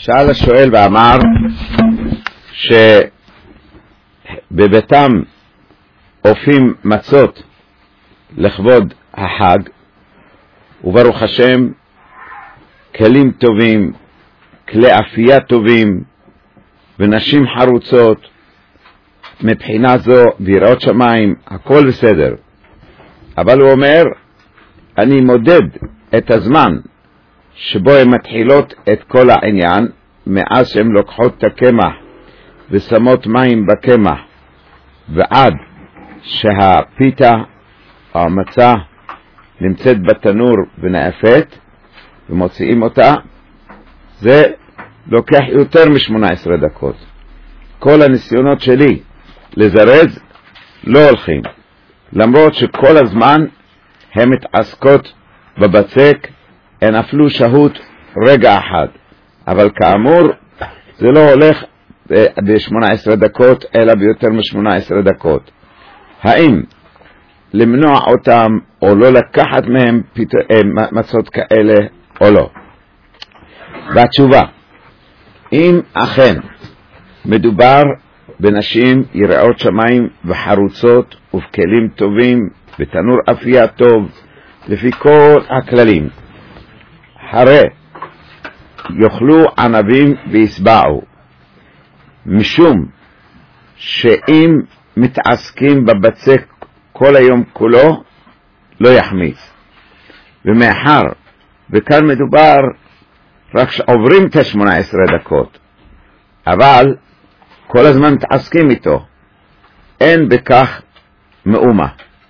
שאל השואל ואמר שבביתם אופים מצות לכבוד החג, וברוך השם כלים טובים, כלי אפייה טובים ונשים חרוצות, מבחינה זו ויראות שמיים הכל בסדר. אבל הוא אומר, אני מודד את הזמן שבו הן מתחילות את כל העניין, מאז שהן לוקחות את הקמח ושמות מים בקמח ועד שהפיתה או המצה נמצאת בתנור ונאפת ומוציאים אותה, זה לוקח יותר מ-18 דקות. כל הניסיונות שלי לזרז לא הולכים, למרות שכל הזמן הן מתעסקות בבצק, הן אפילו שהות רגע אחד, אבל כאמור זה לא הולך ב-18 דקות אלא ביותר מ-18 דקות. האם למנוע אותם או לא לקחת מהם מצות כאלה או לא? והתשובה, אם אכן מדובר בנשים יראות שמיים וחרוצות ובכלים טובים בתנור אפייה טוב לפי כל הכללים, הרי יאכלו ענבים ויסבעו, משום שאם מתעסקים בבצק כל היום כולו לא יחמיץ, ומאחר וכאן מדובר רק שעוברים את 18 דקות אבל כל הזמן מתעסקים איתו, אין בכך מאומה.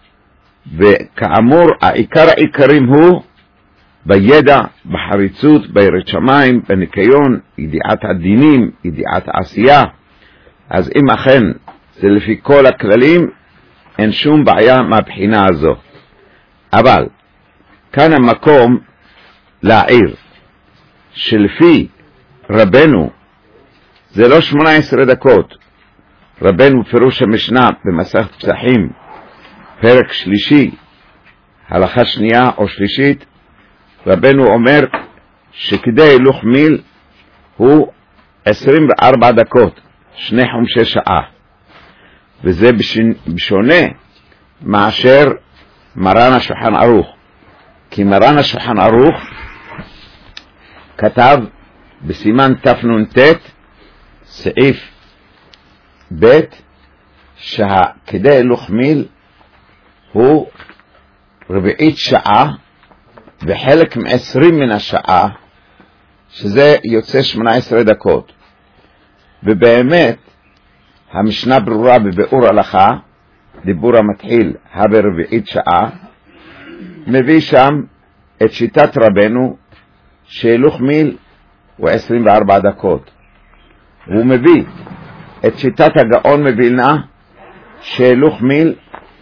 וכאמור העיקר העיקרים הוא בידע, בחריצות, ביראת שמיים, בניקיון, ידיעת הדינים, ידיעת העשייה. אז אם אכן זה לפי כל הכללים, אין שום בעיה מהבחינה הזו. אבל כאן המקום להעיר שלפי רבנו זה לא 18 דקות. רבנו פירוש המשנה במסכת פסחים פרק שלישי הלכה שנייה או שלישית, רבנו אומר שכדי הילוך מיל הוא 24 דקות, 2 חומשי שעה, וזה בשונה מאשר מרן השולחן ערוך. כי מרן השולחן ערוך כתב בסימן תנ"ט סעיף ב' שכדי הילוך מיל הוא רבעית שעה וחלק מ-20 מן השעה, שזה יוצא 18 דקות. ובאמת המשנה ברורה בביאור הלכה, דיבור המתחיל ברבעית שעה, מביא שם את שיטת רבנו שהילוך מיל הוא 24 דקות. הוא מביא את שיטת הגאון מווילנה שהילוך מיל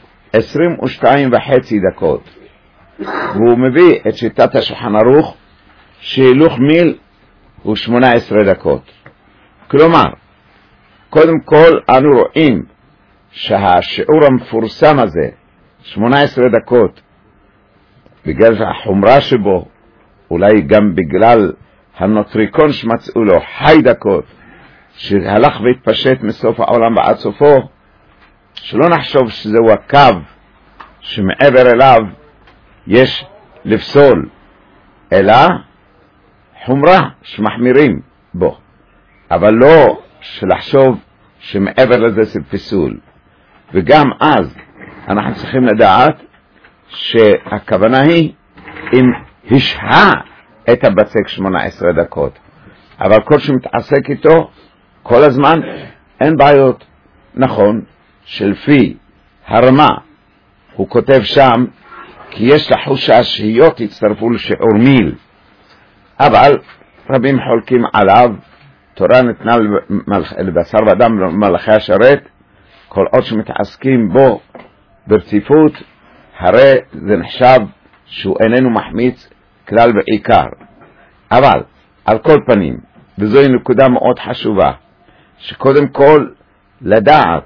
22.5 דקות. והוא מביא את שיטת השולחן ערוך שהילוך מיל הוא 18 דקות. כלומר, קודם כל אנו רואים שהשיעור המפורסם הזה 18 דקות, בגלל החומרה שבו, אולי גם בגלל הנוטריקון שמצאו לו חי דקות, שהלך והתפשט מסוף העולם ועד סופו, שלא נחשוב שזהו הקו שמעבר אליו יש לפסול, אלא חומרה שמחמירים בו, אבל לא שלחשוב שמעבר לזה זה פסול. וגם אז אנחנו צריכים לדעת שהכוונה היא אם השהה את הבצק 18 דקות, אבל כל שמתעסק איתו כל הזמן אין בעיות. נכון שלפי הרמה הוא כותב שם כי יש לחוש שהשהיות יצטרפו לשיעור מיל, אבל רבים חולקים עליו. תורה ניתנה לבשר ודם מלאכי השרת, כל עוד שמתעסקים בו ברציפות הרי זה נחשב שהוא איננו מחמיץ כלל ועיקר. אבל על כל פנים, וזוהי נקודה מאוד חשובה, שקודם כל לדעת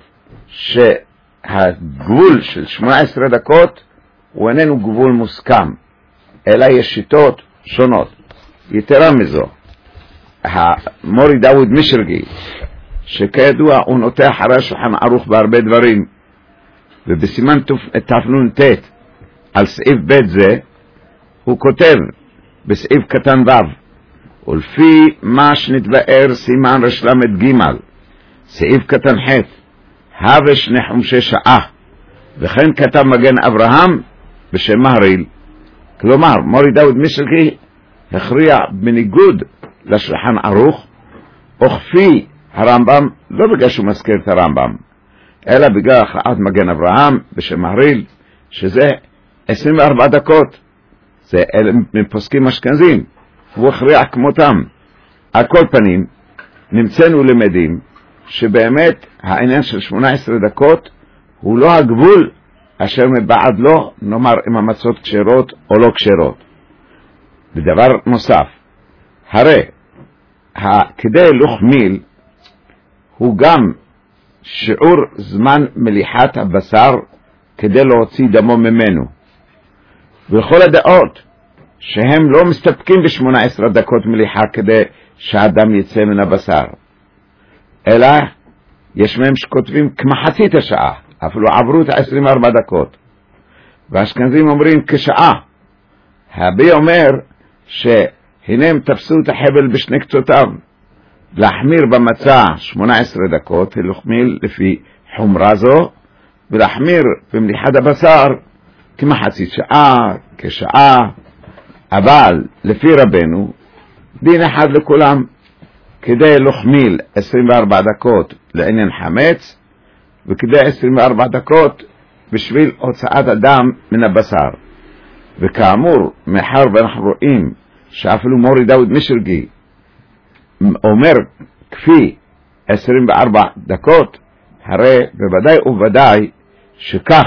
שהגבול של 18 דקות הוא איננו גבול מוסכם, אלא יש שיטות שונות. יתרה מזו, המורי דוד משרגי, שכידוע הוא נוטה אחרי השולחן ערוך בהרבה דברים, ובסימן תפנון ת' על סעיף ב' זה, הוא כותב בסעיף קטן ו', ולפי מה שנתבאר סימן רשלמת ג' סעיף קטן ח', הווה שני חומשי שעה, וכן כתב מגן אברהם בשם מהריל. כלומר, מורי דוד משרגי הכריע בניגוד לשולחן ערוך, וכפי הרמב"ם, לא בגלל שהוא מזכיר את הרמב"ם, אלא בגלל הכרעת מגן אברהם בשם מהריל, שזה 24 דקות, זה מפוסקים אשכנזים, הוא הכריע כמותם. על כל פנים, נמצאנו למדים שבאמת העניין של 18 דקות הוא לא הגבול אשר מבעד לו, נאמר אם המצות כשרות או לא כשרות. ודבר נוסף, הרי כדי לוח מיל הוא גם שיעור זמן מליחת הבשר כדי להוציא דמו ממנו, ולכל הדעות שהם לא מסתפקים ב18 דקות מליחה כדי שהאדם יצא מן הבשר, אלא יש מהם שכותבים כמחצית השעה, אפילו עברו את 24 דקות, והאשכנזים אומרים כשעה. הבי אומר שהנה הם תפסו את החבל בשני קצותיו, להחמיר במצה 18 דקות, הלוחמיל לפי חומרה זו, ולהחמיר במליחת הבשר כמחצית שעה, כשעה. אבל לפי רבנו, דין אחד לכולם, כדי לוחמיל 24 דקות לעניין חמץ, וכדי 24 דקות בשביל הוצאת הדם מן הבשר. וכאמור, מאחר ואנחנו רואים שאפילו מורי דוד משרגי אומר כפי 24 דקות, הרי בוודאי ובוודאי שכך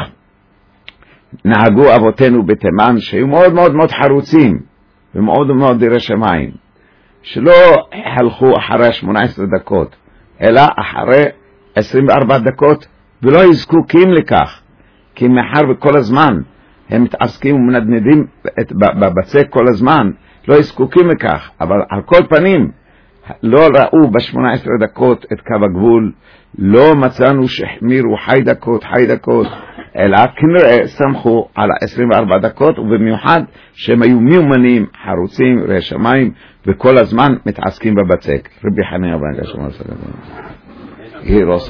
נהגו אבותינו בתימן, שהיו מאוד מאוד מאוד חרוצים ומאוד מאוד יראי שמיים, שלא הלכו אחרי 18 דקות אלא אחרי 24 דקות, ולא יזקוקים לכך, כי מאחר וכל הזמן הם מתעסקים ומנדנדים בבצק כל הזמן, לא יזקוקים לכך. אבל על כל פנים לא ראו ב18 דקות את קו הגבול, לא מצאנו שהחמירו חי דקות, אלא כנראה סמכו על 24 דקות, ובמיוחד שהם היו מיומנים, חרוצים, יראי שמיים, וכל הזמן מתעסקים בבצק. רבי חנינא בן גשם